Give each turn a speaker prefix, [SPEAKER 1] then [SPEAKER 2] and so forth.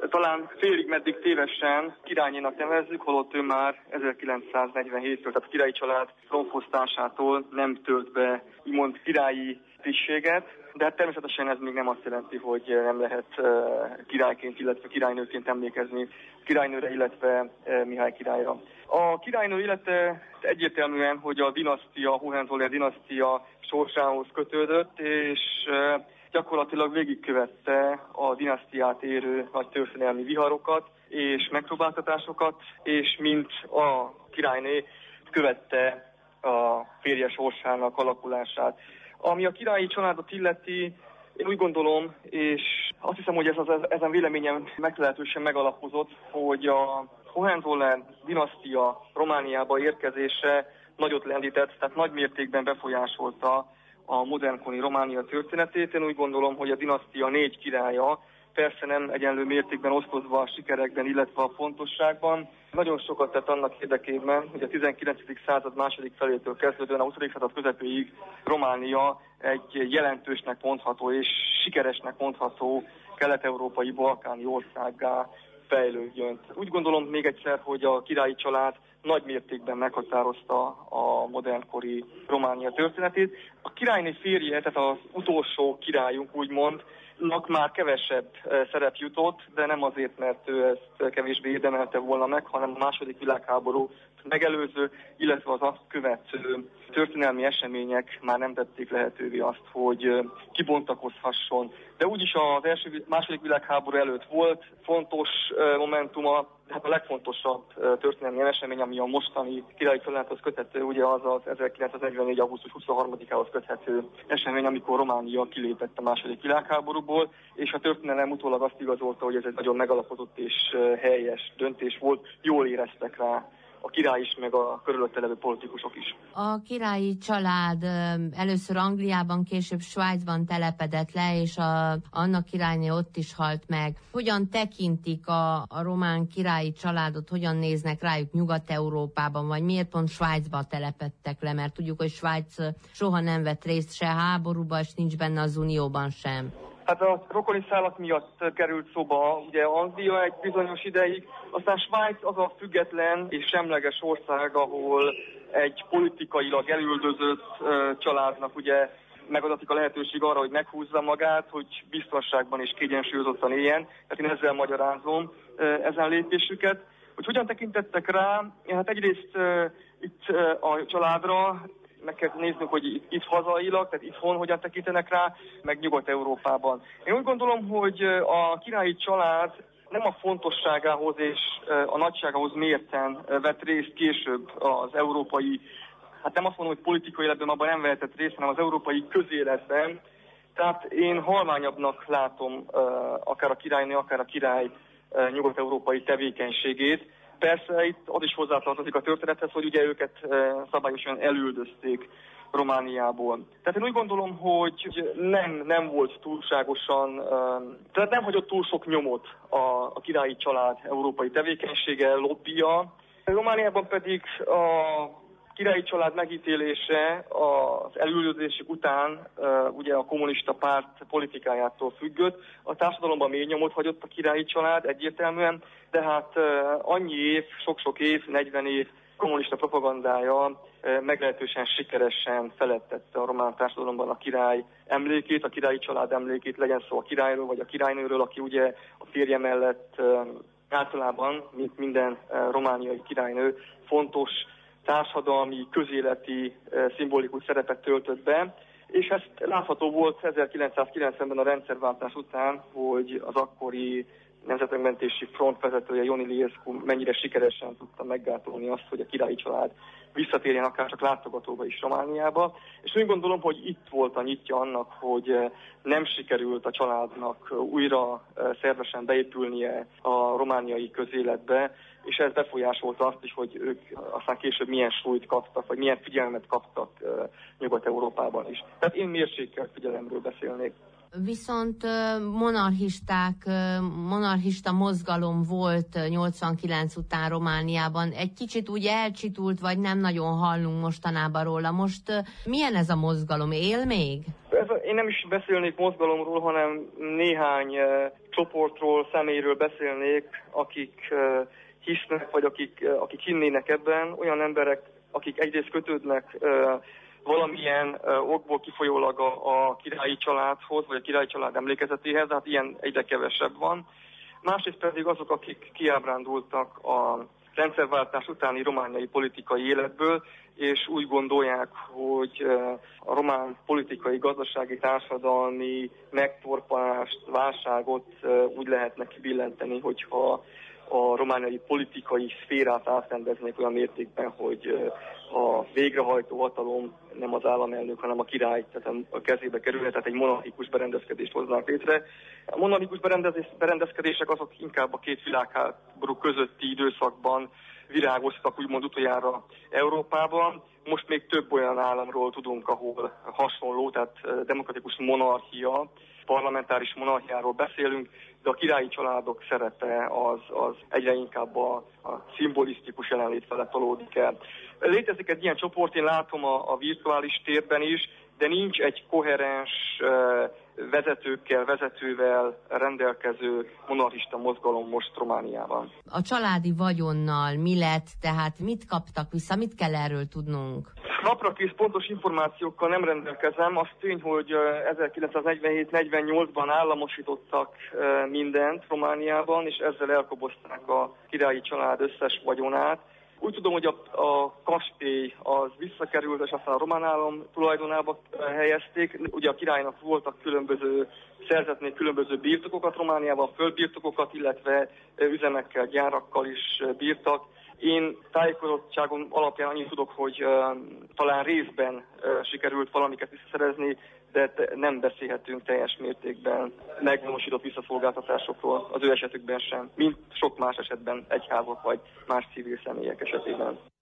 [SPEAKER 1] talán félig meddig tévesen királynénak nevezzük, holott ő már 1947-től, tehát a királyi család trónfosztásától nem tölt be úgymond királyi tisztséget, de hát természetesen ez még nem azt jelenti, hogy nem lehet királyként, illetve királynőként emlékezni királynőre, illetve Mihály királyra. A királynő élete egyértelműen, hogy a dinasztia, a Hohenzollern dinasztia sorsához kötődött, és gyakorlatilag végigkövette a dinasztiát érő nagy történelmi viharokat és megpróbáltatásokat, és mint a királyné követte a férje sorsának alakulását. Ami a királyi családot illeti, én úgy gondolom, és azt hiszem, hogy ezen véleményem meglehetősen megalapozott, hogy a Hohenzollern dinasztia Romániába érkezése nagyot lendített, tehát nagy mértékben befolyásolta a modernkori Románia történetét. Én úgy gondolom, hogy a dinasztia 4 királya, persze nem egyenlő mértékben osztozva a sikerekben, illetve a fontosságban, nagyon sokat tett annak érdekében, hogy a 19. század második felétől kezdődően a 20. század közepéig Románia egy jelentősnek mondható és sikeresnek mondható kelet-európai balkáni országgá fejlődjön. Úgy gondolom még egyszer, hogy a királyi család nagy mértékben meghatározta a modernkori Románia történetét. A királyné férje, tehát az utolsó királyunk úgymond, már kevesebb szerep jutott, de nem azért, mert ő ezt kevésbé érdemelte volna meg, hanem a második világháború megelőző, illetve az azt követő történelmi események már nem tették lehetővé azt, hogy kibontakozhasson. De úgyis az második világháború előtt volt fontos momentuma, hát a legfontosabb történelmi esemény, ami a mostani királyi családhoz köthető, ugye az az 1944. augusztus 23-ához köthető esemény, amikor Románia kilépett a második világháborúból, és a történelem utólag azt igazolta, hogy ez egy nagyon megalapozott és helyes döntés volt, jól éreztek rá a király is, meg a körülötte levő politikusok is.
[SPEAKER 2] A királyi család először Angliában, később Svájcban telepedett le, és annak királyné ott is halt meg. Hogyan tekintik a román királyi családot, hogyan néznek rájuk Nyugat-Európában, vagy miért pont Svájcba telepedtek le? Mert tudjuk, hogy Svájc soha nem vett részt se háborúban, és nincs benne az Unióban sem.
[SPEAKER 1] Hát a rokoni szálak miatt került szóba ugye Anglia egy bizonyos ideig, aztán Svájc az a független és semleges ország, ahol egy politikailag elüldözött családnak ugye megadatik a lehetőség arra, hogy meghúzza magát, hogy biztonságban és kiegyensúlyozottan éljen. Tehát én ezzel magyarázom ezen lépésüket. Hogy hogyan tekintettek rá? Hát egyrészt itt a családra meg kell néznünk, hogy itt hazailag, tehát itthon hogyan tekintenek rá, meg Nyugat-Európában. Én úgy gondolom, hogy a királyi család nem a fontosságához és a nagyságához mérten vett részt később az európai, hát nem azt mondom, hogy politikai életben abban nem vehetett részt, hanem az európai közéletben. Tehát én halványabbnak látom akár a királynő, akár a király nyugat-európai tevékenységét. Persze itt az is hozzátartozik a történethez, hogy ugye őket szabályosan elüldözték Romániából. Tehát én úgy gondolom, hogy nem volt túlságosan, tehát nem hagyott túl sok nyomot a királyi család európai tevékenysége, lobbija. Romániában pedig a királyi család megítélése az elüldözésük után ugye a kommunista párt politikájától függött. A társadalomban mély nyomot hagyott a királyi család egyértelműen, de hát annyi év, sok-sok év, 40 év kommunista propagandája meglehetősen sikeresen felettette a román társadalomban a király emlékét, a királyi család emlékét, legyen szó a királyról vagy a királynőről, aki ugye a férje mellett általában, mint minden romániai királynő, fontos társadalmi, közéleti, szimbolikus szerepet töltött be, és ezt látható volt 1990-ben a rendszerváltás után, hogy az akkori Nemzetmegmentési Front vezetője Ion Iliescu mennyire sikeresen tudta meggátolni azt, hogy a királyi család visszatérjen akár csak látogatóba is Romániába. És úgy gondolom, hogy itt volt a nyitja annak, hogy nem sikerült a családnak újra szervesen beépülnie a romániai közéletbe, és ez befolyásolta azt is, hogy ők aztán később milyen súlyt kaptak, vagy milyen figyelmet kaptak Nyugat-Európában is. Tehát én mérsékelt figyelemről beszélnék.
[SPEAKER 2] Viszont monarchista mozgalom volt 89 után Romániában. Egy kicsit úgy elcsitult, vagy nem nagyon hallunk mostanában róla. Most milyen ez a mozgalom? Él még?
[SPEAKER 1] Én nem is beszélnék mozgalomról, hanem néhány csoportról, személyről beszélnék, akik hisznek, vagy akik hinnének ebben. Olyan emberek, akik egyrészt kötődnek valamilyen okból kifolyólag a királyi családhoz, vagy a királyi család emlékezetéhez, hát ilyen egyre kevesebb van. Másrészt pedig azok, akik kiábrándultak a rendszerváltás utáni romániai politikai életből, és úgy gondolják, hogy a román politikai, gazdasági, társadalmi megtorpanást, válságot úgy lehetne kibillenteni, hogyha a romániai politikai szférát átrendeznék olyan mértékben, hogy a végrehajtó hatalom nem az államelnök, hanem a király, tehát a kezébe kerülne, tehát egy monarchikus berendezkedést hoznák létre. A monarchikus berendezkedések azok inkább a két világháború közötti időszakban virágoztak úgymond utoljára Európában. Most még több olyan államról tudunk, ahol hasonló, tehát demokratikus monarchia, parlamentáris monarchiáról beszélünk, de a királyi családok szerepe az egyre inkább a szimbolisztikus jelenlét felett tolódik el. Létezik egy ilyen csoport, én látom a virtuális térben is, de nincs egy koherens vezetővel rendelkező monarchista mozgalom most Romániában.
[SPEAKER 2] A családi vagyonnal mi lett, tehát mit kaptak vissza, mit kell erről tudnunk?
[SPEAKER 1] Naprakész pontos információkkal nem rendelkezem. Az tény, hogy 1947-48-ban államosítottak mindent Romániában, és ezzel elkobozták a királyi család összes vagyonát. Úgy tudom, hogy a kastély az visszakerült, és aztán a román állam tulajdonába helyezték. Ugye a királynak voltak szerzetnék különböző birtokokat Romániában, földbirtokokat, illetve üzemekkel, gyárakkal is bírtak. Én tájékozottságom alapján annyit tudok, hogy talán részben sikerült valamiket visszaszerezni, de nem beszélhetünk teljes mértékben megvalósított visszaszolgáltatásokról az ő esetükben sem, mint sok más esetben egyházak vagy más civil személyek esetében.